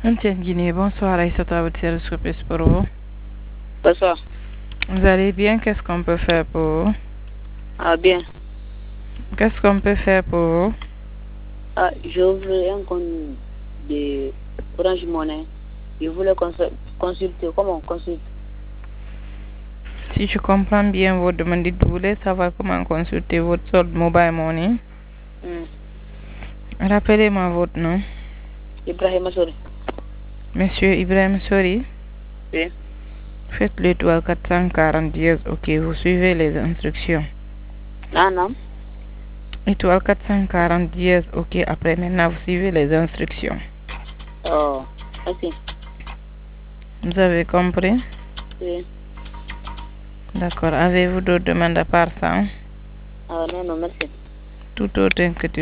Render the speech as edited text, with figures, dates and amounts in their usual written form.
MTN Guinée, bonsoir Aïssata, votre service surprise pour vous. Bonsoir. Vous allez bien? Qu'est-ce qu'on peut faire pour vous? Ah bien. Qu'est-ce qu'on peut faire pour vous? Ah, je voulais un compte de Orange Money. Je voulais consulter. Comment on consulte? Si je comprends bien votre demande, vous voulez savoir comment consulter votre solde mobile money. Rappelez-moi votre nom. Ibrahima Sori. Monsieur Ibrahim Sori. Oui. Faites l'étoile 440 dièse, ok, vous suivez les instructions. Ah non. Étoile 440 dièse, ok, après maintenant vous suivez les instructions. Oh, merci. Vous avez compris? Oui. D'accord, avez-vous d'autres demandes à part ça? Ah non, non, merci. Tout autre inquiétude.